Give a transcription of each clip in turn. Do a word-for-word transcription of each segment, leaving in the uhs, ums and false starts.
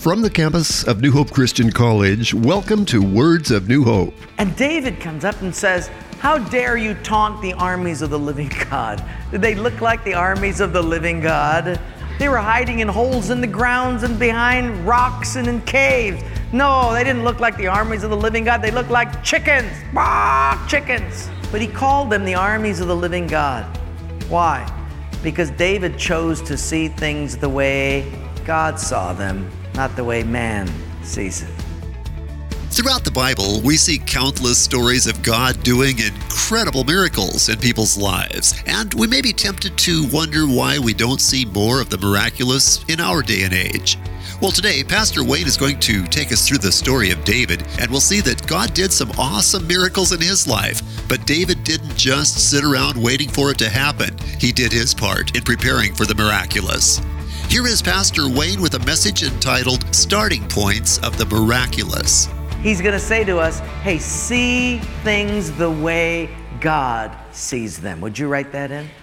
From the campus of New Hope Christian College, welcome to Words of New Hope. And David comes up and says, "How dare you taunt the armies of the living God?" Did they look like the armies of the living God? They were hiding in holes in the grounds and behind rocks and in caves. No, they didn't look like the armies of the living God. They looked like chickens. Bah, chickens. But he called them the armies of the living God. Why? Because David chose to see things the way God saw them, not the way man sees it. Throughout the Bible, we see countless stories of God doing incredible miracles in people's lives, and we may be tempted to wonder why we don't see more of the miraculous in our day and age. Well, today, Pastor Wayne is going to take us through the story of David, and we'll see that God did some awesome miracles in his life, but David didn't just sit around waiting for it to happen. He did his part in preparing for the miraculous. Here is Pastor Wayne with a message entitled Starting Points of the Miraculous. He's going to say to us, hey, see things the way God sees them. Would you write that in?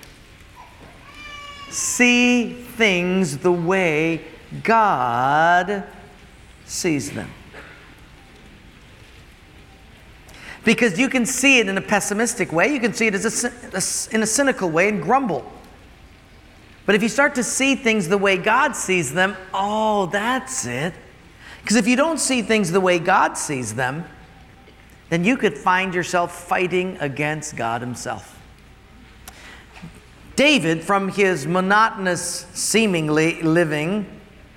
See things the way God sees them. Because you can see it in a pessimistic way. You can see it as a, in a cynical way and grumble. But if you start to see things the way God sees them, oh, that's it. Because if you don't see things the way God sees them, then you could find yourself fighting against God himself. David, from his monotonous, seemingly living,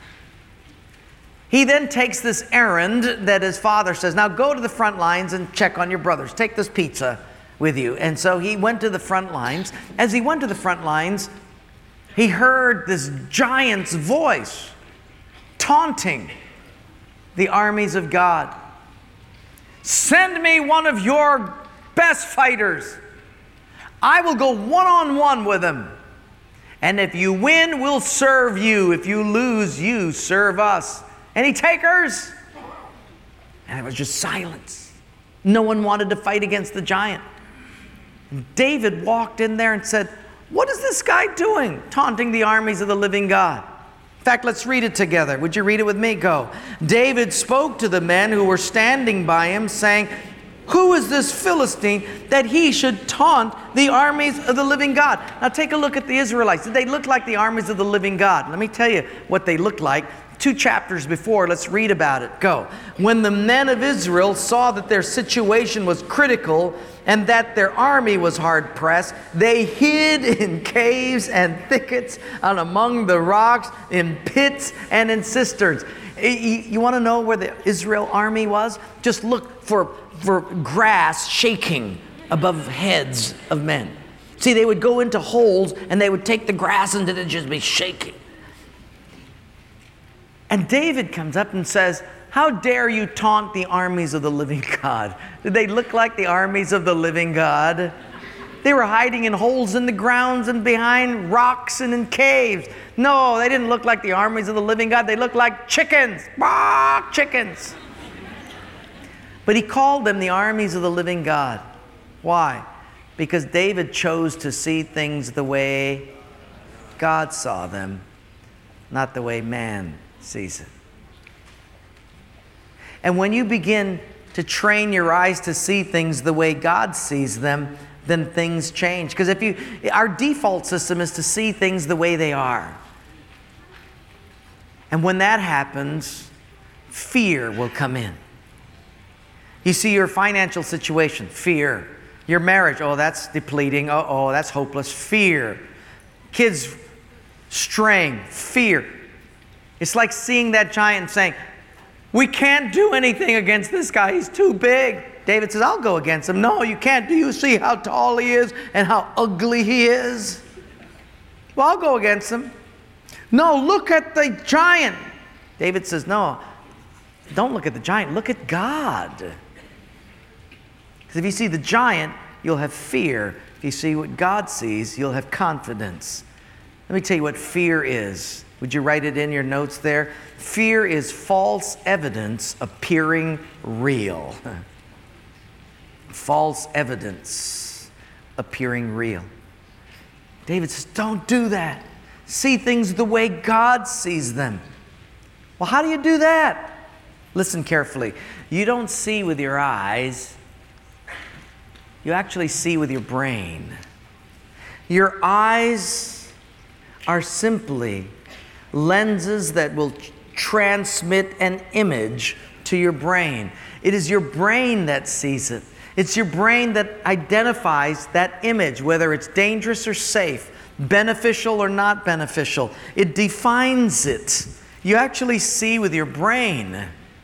he then takes this errand that his father says, now go to the front lines and check on your brothers. Take this pizza with you. And so he went to the front lines. As he went to the front lines, he heard this giant's voice taunting the armies of God. Send me one of your best fighters. I will go one-on-one with him. And if you win, we'll serve you. If you lose, you serve us. Any takers? And it was just silence. No one wanted to fight against the giant. And David walked in there and said, what is this guy doing, taunting the armies of the living God? In fact, let's read it together. Would you read it with me? Go. David spoke to the men who were standing by him, saying, who is this Philistine that he should taunt the armies of the living God? Now take a look at the Israelites. Did they look like the armies of the living God? Let me tell you what they looked like. Two chapters before, let's read about it. Go. When the men of Israel saw that their situation was critical and that their army was hard pressed, they hid in caves and thickets and among the rocks, in pits and in cisterns. You, you want to know where the Israel army was? Just look for, for grass shaking above heads of men. See, they would go into holes and they would take the grass and it'd just be shaking. And David comes up and says, how dare you taunt the armies of the living God? Did they look like the armies of the living God? They were hiding in holes in the grounds and behind rocks and in caves. No, they didn't look like the armies of the living God. They looked like chickens. Bah, chickens. But he called them the armies of the living God. Why? Because David chose to see things the way God saw them, not the way man sees it. And when you begin to train your eyes to see things the way God sees them, then things change. Because if you, our default system is to see things the way they are. And when that happens, fear will come in. You see your financial situation, fear. Your marriage, oh, that's depleting. Oh, oh, that's hopeless. Fear. Kids straying, fear. It's like seeing that giant and saying, we can't do anything against this guy. He's too big. David says, I'll go against him. No, you can't. Do you see how tall he is and how ugly he is? Well, I'll go against him. No, look at the giant. David says, no, don't look at the giant. Look at God. Because if you see the giant, you'll have fear. If you see what God sees, you'll have confidence. Let me tell you what fear is. Would you write it in your notes there? Fear is false evidence appearing real. False evidence appearing real. David says, don't do that. See things the way God sees them. Well, how do you do that? Listen carefully. You don't see with your eyes. You actually see with your brain. Your eyes are simply lenses that will transmit an image to your brain. It is your brain that sees it. It's your brain that identifies that image, whether it's dangerous or safe, beneficial or not beneficial. It defines it. You actually see with your brain.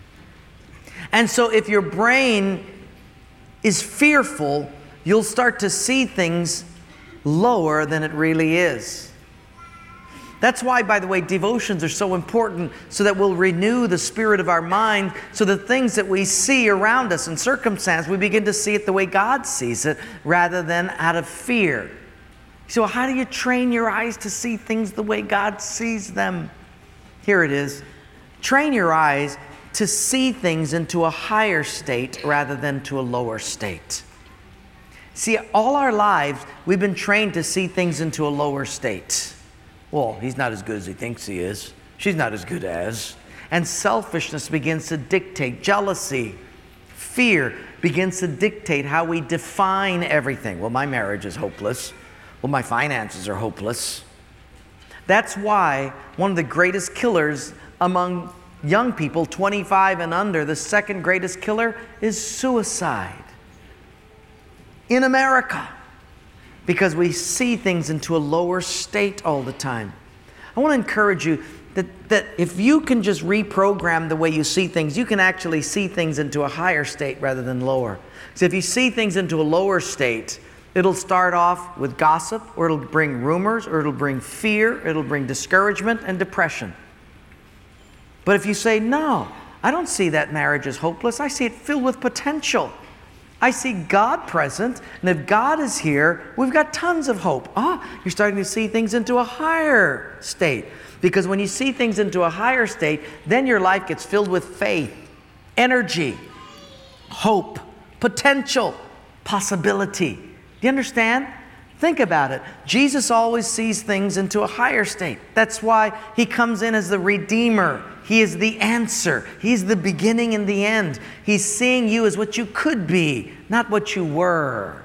And so if your brain is fearful, you'll start to see things lower than it really is. That's why, by the way, devotions are so important, so that we'll renew the spirit of our mind, so the things that we see around us in circumstance, we begin to see it the way God sees it, rather than out of fear. So how do you train your eyes to see things the way God sees them? Here it is. Train your eyes to see things into a higher state rather than to a lower state. See, all our lives, we've been trained to see things into a lower state. Well, he's not as good as he thinks he is. She's not as good as. And selfishness begins to dictate. Jealousy, fear begins to dictate how we define everything. Well, my marriage is hopeless. Well, my finances are hopeless. That's why one of the greatest killers among young people, twenty-five and under, the second greatest killer is suicide in America. Because we see things into a lower state all the time. I want to encourage you that, that if you can just reprogram the way you see things, you can actually see things into a higher state rather than lower. So if you see things into a lower state, it'll start off with gossip, or it'll bring rumors, or it'll bring fear, it'll bring discouragement and depression. But if you say, no, I don't see that marriage as hopeless, I see it filled with potential. I see God present, and if God is here, we've got tons of hope. Ah, you're starting to see things into a higher state. Because when you see things into a higher state, then your life gets filled with faith, energy, hope, potential, possibility. Do you understand? Think about it. Jesus always sees things into a higher state. That's why He comes in as the Redeemer. He is the answer. He's the beginning and the end. He's seeing you as what you could be, not what you were.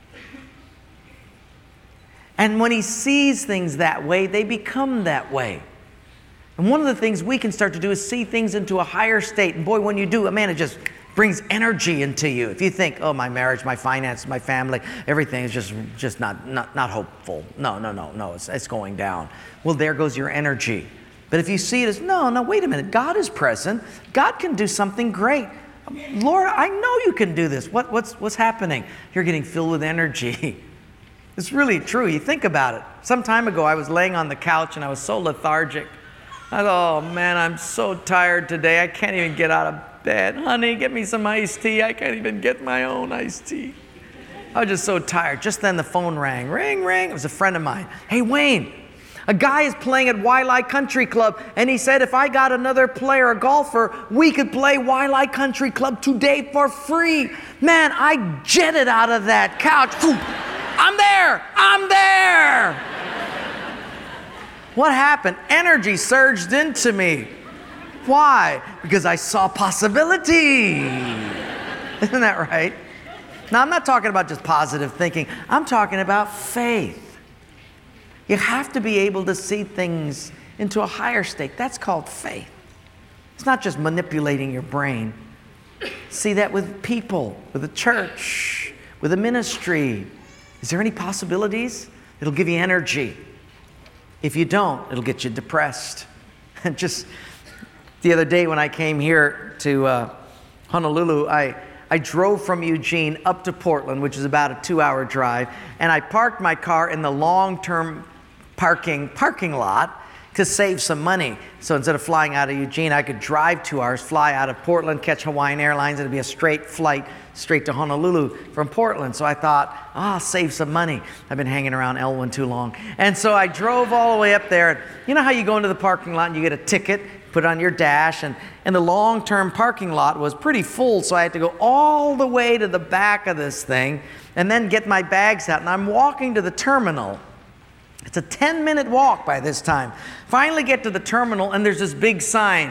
And when He sees things that way, they become that way. And one of the things we can start to do is see things into a higher state. And boy, when you do, man, it just brings energy into you. If you think, oh, my marriage, my finances, my family, everything is just, just not, not, not hopeful. No, no, no, no, it's, it's going down. Well, there goes your energy. But if you see it as, no, no, wait a minute, God is present. God can do something great. Lord, I know you can do this. What, what's, what's happening? You're getting filled with energy. It's really true. You think about it. Some time ago, I was laying on the couch and I was so lethargic. I thought, oh man, I'm so tired today. I can't even get out of bed. Honey, get me some iced tea. I can't even get my own iced tea. I was just so tired. Just then the phone rang. Ring, ring. It was a friend of mine. Hey, Wayne. A guy is playing at Waialae Country Club, and he said if I got another player, a golfer, we could play Waialae Country Club today for free. Man, I jetted out of that couch. I'm there! I'm there! What happened? Energy surged into me. Why? Because I saw possibility. Isn't that right? Now, I'm not talking about just positive thinking. I'm talking about faith. You have to be able to see things into a higher state. That's called faith. It's not just manipulating your brain. See that with people, with the church, with a ministry. Is there any possibilities? It'll give you energy. If you don't, it'll get you depressed. And just the other day when I came here to uh, Honolulu, I, I drove from Eugene up to Portland, which is about a two-hour drive, and I parked my car in the long-term parking parking lot to save some money. So instead of flying out of Eugene, I could drive two hours, fly out of Portland, catch Hawaiian Airlines, and it'd be a straight flight straight to Honolulu from Portland. So I thought, ah, oh, save some money. I've been hanging around Elwyn too long. And so I drove all the way up there. And you know how you go into the parking lot and you get a ticket, put it on your dash, and, and the long-term parking lot was pretty full, so I had to go all the way to the back of this thing and then get my bags out. And I'm walking to the terminal. It's a ten-minute walk by this time. Finally get to the terminal, and there's this big sign,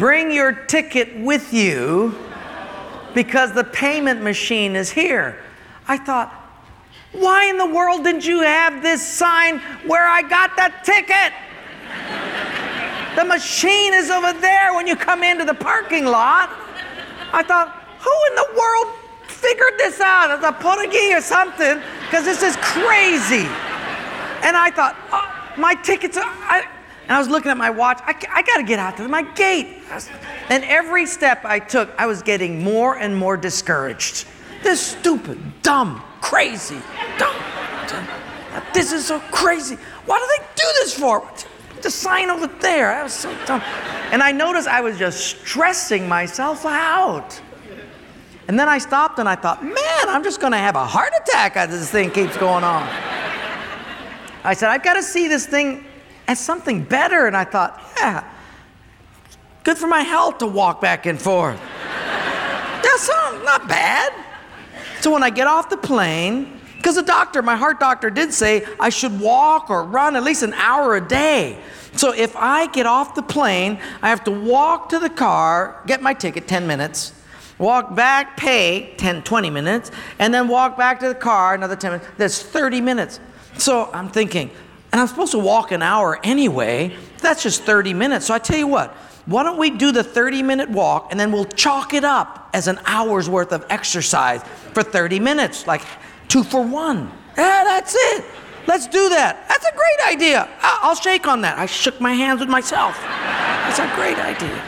bring your ticket with you because the payment machine is here. I thought, why in the world didn't you have this sign where I got that ticket? The machine is over there when you come into the parking lot. I thought, who in the world figured this out? It's a Portuguese or something, because this is crazy. And I thought, oh, my tickets are, I, and I was looking at my watch. I, I got to get out to my gate. And every step I took, I was getting more and more discouraged. This stupid, dumb, crazy, dumb, dumb. This is so crazy. Why do they do this for? The sign over there. That was so dumb. And I noticed I was just stressing myself out. And then I stopped and I thought, man, I'm just going to have a heart attack as this thing keeps going on. I said, I've got to see this thing as something better. And I thought, yeah, good for my health to walk back and forth. That's not bad. So when I get off the plane, because the doctor, my heart doctor did say I should walk or run at least an hour a day. So if I get off the plane, I have to walk to the car, get my ticket, ten minutes, walk back, pay, ten, twenty minutes, and then walk back to the car, another ten minutes. That's thirty minutes. So I'm thinking, and I'm supposed to walk an hour anyway, that's just thirty minutes. So I tell you what, why don't we do the thirty minute walk and then we'll chalk it up as an hour's worth of exercise for thirty minutes, like two for one. Yeah, that's it. Let's do that. That's a great idea. I'll shake on that. I shook my hands with myself. That's a great idea.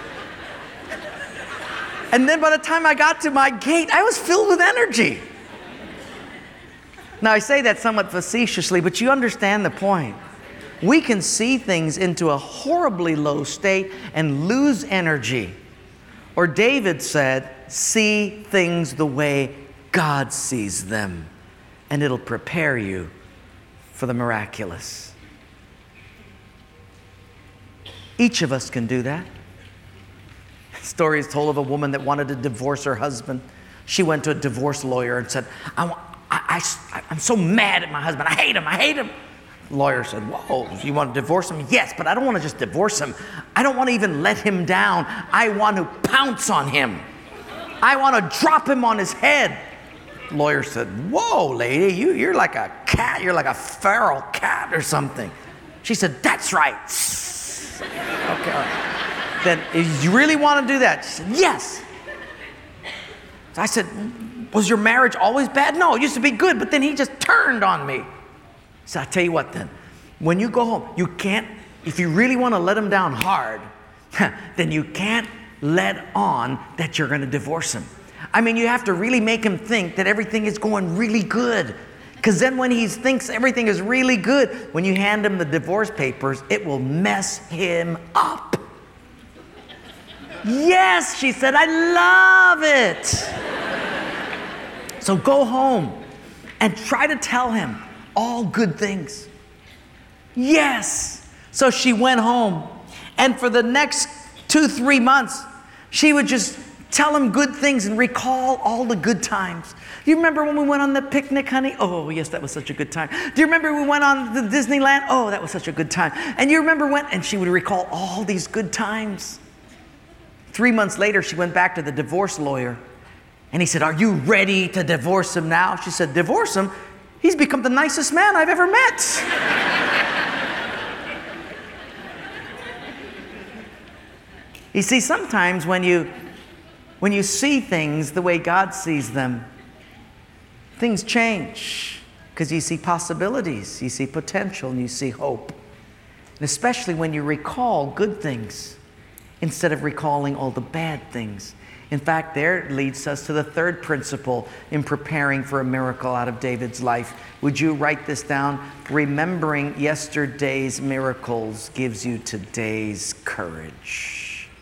And then by the time I got to my gate, I was filled with energy. Now, I say that somewhat facetiously, but you understand the point. We can see things into a horribly low state and lose energy. Or David said, see things the way God sees them, and it'll prepare you for the miraculous. Each of us can do that. A story is told of a woman that wanted to divorce her husband. She went to a divorce lawyer and said, I, I, I, I'm so mad at my husband. I hate him. I hate him. The lawyer said, whoa, you want to divorce him? Yes, but I don't want to just divorce him. I don't want to even let him down. I want to pounce on him. I want to drop him on his head. The lawyer said, whoa, lady, you, you're like a cat. You're like a feral cat or something. She said, that's right. Okay, all right. Then, if you really want to do that? She said, yes. So I said, was your marriage always bad? No, it used to be good, but then he just turned on me. So I tell you what then, when you go home, you can't, if you really want to let him down hard, then you can't let on that you're going to divorce him. I mean, you have to really make him think that everything is going really good. Because then when he thinks everything is really good, when you hand him the divorce papers, it will mess him up. Yes, she said, I love it. So go home and try to tell him all good things. Yes. So she went home, and for the next two, three months, she would just tell him good things and recall all the good times. Do you remember when we went on the picnic, honey? Oh, yes, that was such a good time. Do you remember we went on the Disneyland? Oh, that was such a good time. And you remember when? And she would recall all these good times. Three months later, she went back to the divorce lawyer, and he said, are you ready to divorce him now? She said, divorce him? He's become the nicest man I've ever met. You see, sometimes when you when you see things the way God sees them, things change because you see possibilities, you see potential, and you see hope. And especially when you recall good things instead of recalling all the bad things. In fact, there leads us to the third principle in preparing for a miracle out of David's life. Would you write this down? Remembering yesterday's miracles gives you today's courage.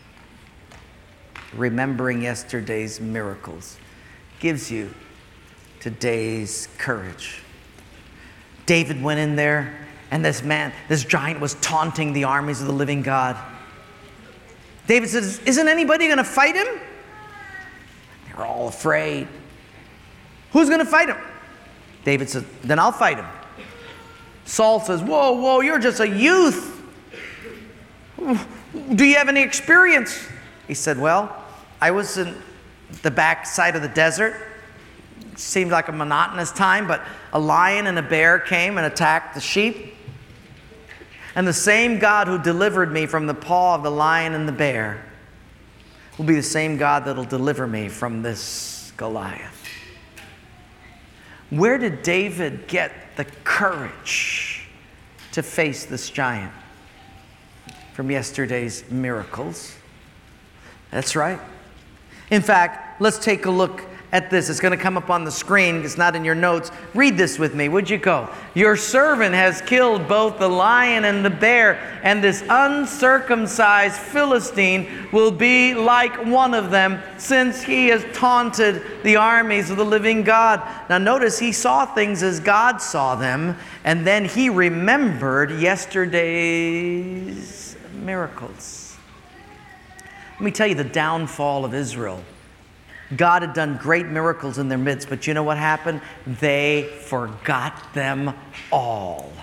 Remembering yesterday's miracles gives you today's courage. David went in there, and this man, this giant was taunting the armies of the living God. David says, isn't anybody going to fight him? They're all afraid. Who's going to fight him? David says, then I'll fight him. Saul says, whoa, whoa, you're just a youth. Do you have any experience? He said, well, I was in the back side of the desert. It seemed like a monotonous time, but a lion and a bear came and attacked the sheep. And the same God who delivered me from the paw of the lion and the bear will be the same God that will deliver me from this Goliath. Where did David get the courage to face this giant? From yesterday's miracles. That's right. In fact, let's take a look at this. It's going to come up on the screen. It's not in your notes. Read this with me. Would you go? Your servant has killed both the lion and the bear, and this uncircumcised Philistine will be like one of them, since he has taunted the armies of the living God. Now notice he saw things as God saw them, and then he remembered yesterday's miracles. Let me tell you the downfall of Israel. God had done great miracles in their midst, but you know what happened? They forgot them all.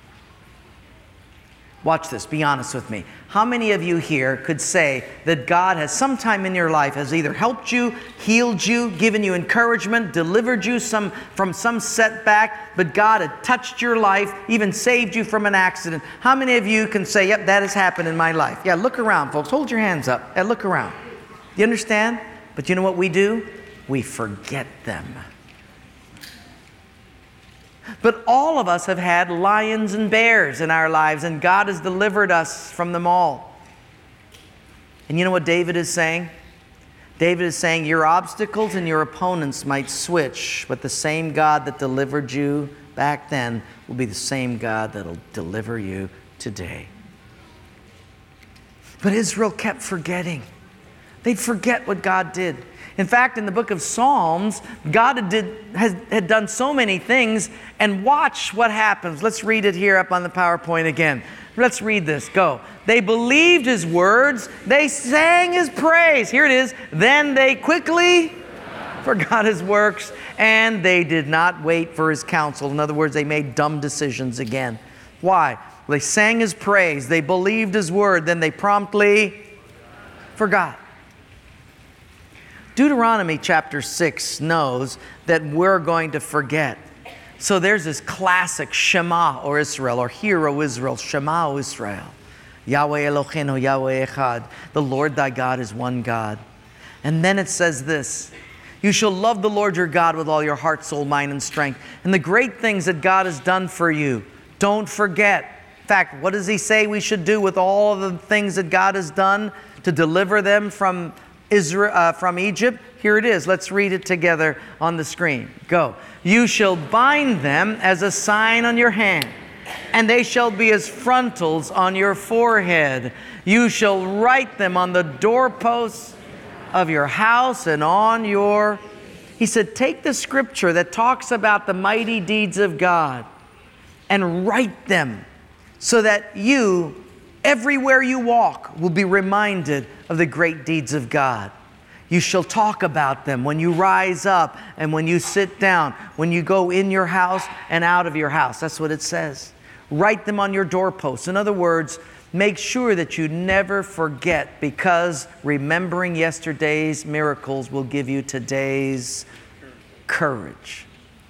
Watch this. Be honest with me. How many of you here could say that God has sometime in your life has either helped you, healed you, given you encouragement, delivered you some, from some setback, but God had touched your life, even saved you from an accident? How many of you can say, yep, that has happened in my life? Yeah, look around, folks. Hold your hands up. Yeah, look around. You understand? But you know what we do? We forget them. But all of us have had lions and bears in our lives, and God has delivered us from them all. And you know what David is saying? David is saying, your obstacles and your opponents might switch, but the same God that delivered you back then will be the same God that will deliver you today. But Israel kept forgetting. They'd forget what God did. In fact, in the book of Psalms, God had, did, has, had done so many things, and watch what happens. Let's read it here up on the PowerPoint again. Let's read this. Go. They believed his words. They sang his praise. Here it is. Then they quickly forgot his works, and they did not wait for his counsel. In other words, they made dumb decisions again. Why? Well, they sang his praise. They believed his word. Then they promptly forgot. Deuteronomy chapter six knows that we're going to forget. So there's this classic Shema, or Israel, or Hear, O Israel, Shema, O Israel. Yahweh Eloheinu, Yahweh Echad. The Lord thy God is one God. And then it says this, you shall love the Lord your God with all your heart, soul, mind, and strength. And the great things that God has done for you, don't forget. In fact, what does he say we should do with all of the things that God has done to deliver them from Israel, uh, from Egypt? Here it is. Let's read it together on the screen. Go. You shall bind them as a sign on your hand, and they shall be as frontals on your forehead. You shall write them on the doorposts of your house and on your... He said, take the scripture that talks about the mighty deeds of God and write them so that you, everywhere you walk, will be reminded of the great deeds of God. You shall talk about them when you rise up and when you sit down, when you go in your house and out of your house. That's what it says. Write them on your doorposts. In other words, make sure that you never forget, because remembering yesterday's miracles will give you today's courage.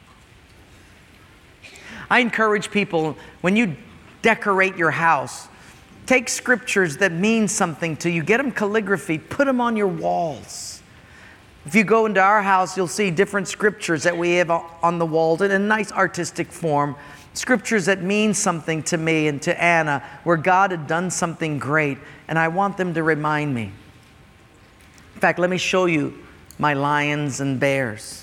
I encourage people, when you decorate your house, take scriptures that mean something to you. Get them calligraphy. Put them on your walls. If you go into our house, you'll see different scriptures that we have on the walls in a nice artistic form. Scriptures that mean something to me and to Anna, where God had done something great, and I want them to remind me. In fact, let me show you my lions and bears.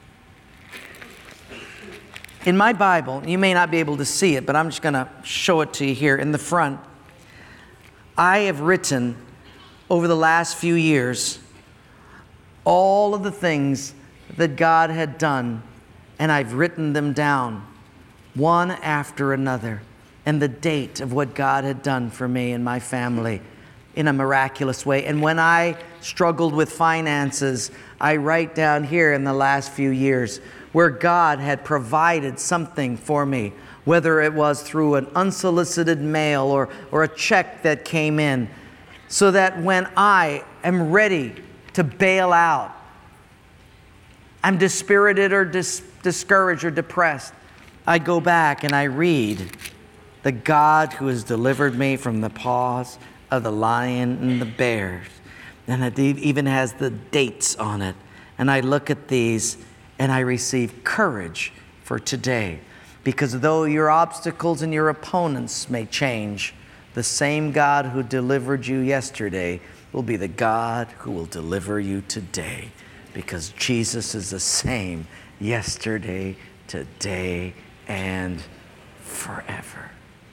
In my Bible, you may not be able to see it, but I'm just going to show it to you here in the front. I have written over the last few years all of the things that God had done, and I've written them down one after another, and the date of what God had done for me and my family in a miraculous way. And when I struggled with finances, I write down here in the last few years where God had provided something for me, whether it was through an unsolicited mail or, or a check that came in. so that when I am ready to bail out, I'm dispirited or dis- discouraged or depressed, I go back and I read the God who has delivered me from the paws of the lion and the bears. And it even has the dates on it. And I look at these and I receive courage for today. Because though your obstacles and your opponents may change, the same God who delivered you yesterday will be the God who will deliver you today. Because Jesus is the same yesterday, today, and forever.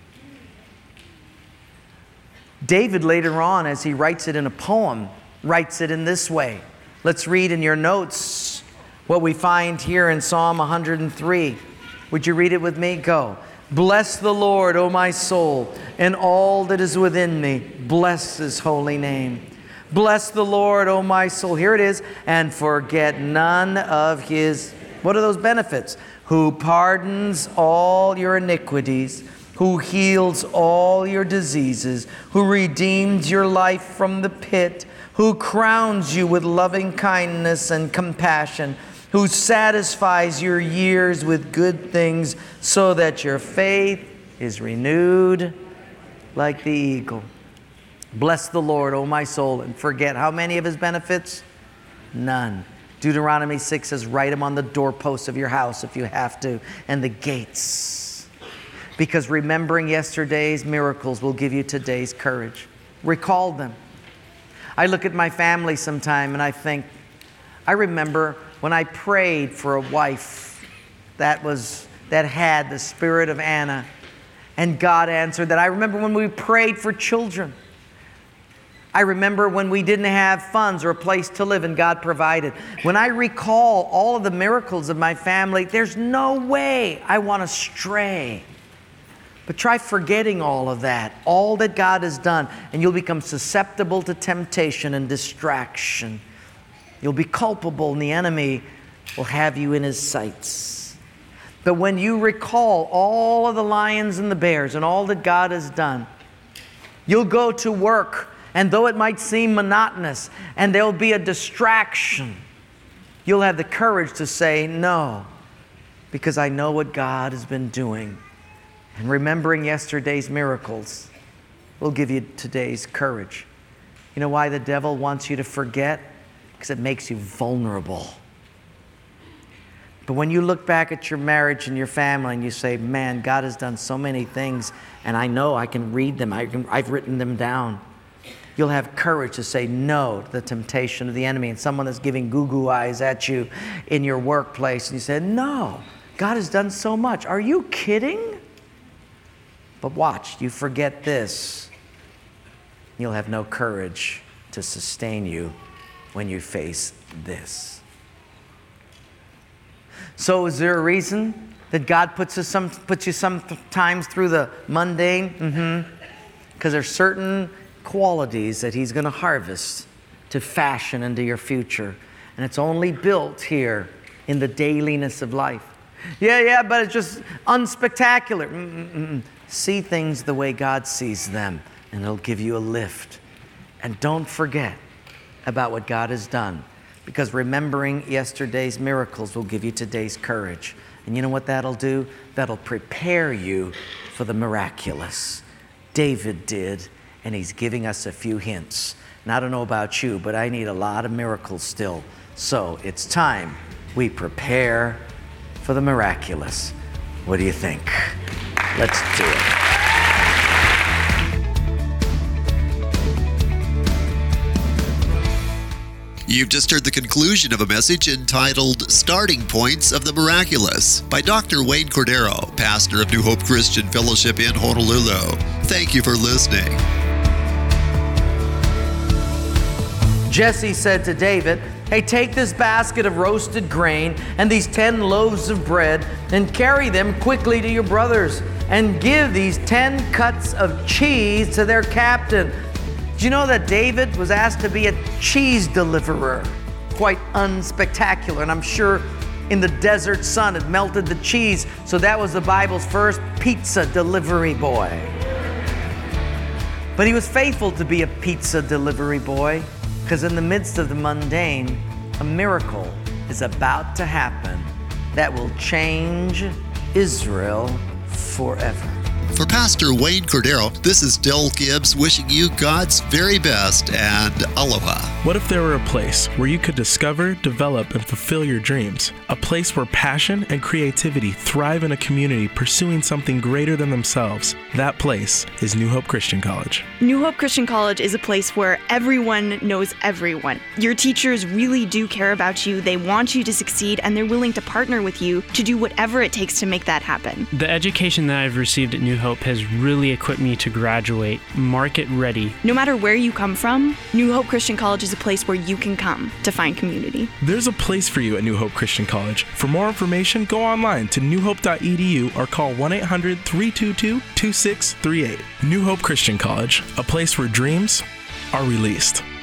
David later on, as he writes it in a poem, writes it in this way. Let's read in your notes what we find here in Psalm one hundred three. Would you read it with me? Go. Bless the Lord, O my soul, and all that is within me. Bless His holy name. Bless the Lord, O my soul. Here it is. And forget none of His, what are those benefits? Who pardons all your iniquities, who heals all your diseases, who redeems your life from the pit, who crowns you with loving kindness and compassion, who satisfies your years with good things, so that your faith is renewed like the eagle. Bless the Lord, O my soul, and forget how many of His benefits? None. Deuteronomy six says, write them on the doorposts of your house if you have to, and the gates. Because remembering yesterday's miracles will give you today's courage. Recall them. I look at my family sometime and I think, I remember when I prayed for a wife that was that had the spirit of Anna, and God answered that. I remember when we prayed for children. I remember when we didn't have funds or a place to live and God provided. When I recall all of the miracles of my family, there's no way I want to stray. But try forgetting all of that, all that God has done, and you'll become susceptible to temptation and distraction. You'll be culpable, and the enemy will have you in his sights. But when you recall all of the lions and the bears and all that God has done, you'll go to work, and though it might seem monotonous and there'll be a distraction, you'll have the courage to say no, because I know what God has been doing. And remembering yesterday's miracles will give you today's courage. You know why the devil wants you to forget? Because it makes you vulnerable. But when you look back at your marriage and your family and you say, man, God has done so many things, and I know I can read them, I can, I've written them down. You'll have courage to say no to the temptation of the enemy. And someone that's giving goo-goo eyes at you in your workplace, and you said, no, God has done so much. Are you kidding? But watch, you forget this. You'll have no courage to sustain you when you face this. So is there a reason that God puts us some puts you sometimes through the mundane? Mm-hmm. Because there's certain qualities that He's going to harvest to fashion into your future. And it's only built here in the dailiness of life. Yeah, yeah, but it's just unspectacular. Mm-mm-mm. See things the way God sees them, and it'll give you a lift. And don't forget about what God has done, because remembering yesterday's miracles will give you today's courage. And you know what that'll do? That'll prepare you for the miraculous. David did, and he's giving us a few hints. And I don't know about you, but I need a lot of miracles still. So it's time we prepare for the miraculous. What do you think? Let's do it. You've just heard the conclusion of a message entitled Starting Points of the Miraculous by Doctor Wayne Cordero, pastor of New Hope Christian Fellowship in Honolulu. Thank you for listening. Jesse said to David, hey, take this basket of roasted grain and these ten loaves of bread and carry them quickly to your brothers and give these ten cuts of cheese to their captain. Do you know that David was asked to be a cheese deliverer? Quite unspectacular, and I'm sure in the desert sun it melted the cheese, so that was the Bible's first pizza delivery boy. But he was faithful to be a pizza delivery boy, because in the midst of the mundane, a miracle is about to happen that will change Israel forever. For Pastor Wayne Cordero, this is Del Gibbs wishing you God's very best and aloha. What if there were a place where you could discover, develop, and fulfill your dreams? A place where passion and creativity thrive in a community pursuing something greater than themselves. That place is New Hope Christian College. New Hope Christian College is a place where everyone knows everyone. Your teachers really do care about you, they want you to succeed, and they're willing to partner with you to do whatever it takes to make that happen. The education that I've received at New Hope has really equipped me to graduate market ready. No matter where you come from, New Hope Christian College is a place where you can come to find community. There's a place for you at New Hope Christian College. For more information, go online to new hope dot e d u or call one eight hundred, three two two, two six three eight. New Hope Christian College, a place where dreams are released.